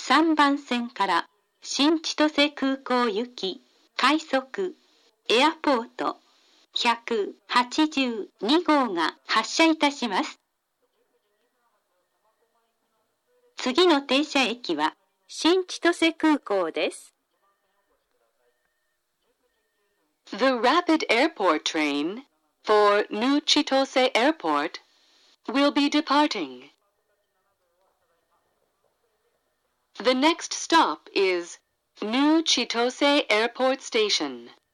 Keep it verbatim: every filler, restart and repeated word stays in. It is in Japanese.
さんばん線から新千歳空港行き快速エアポートひゃくはちじゅうに号が発車いたします。次の停車駅は新千歳空港です。 The rapid airport train for New Chitose Airport will be departing. The next stop is New Chitose Airport Station.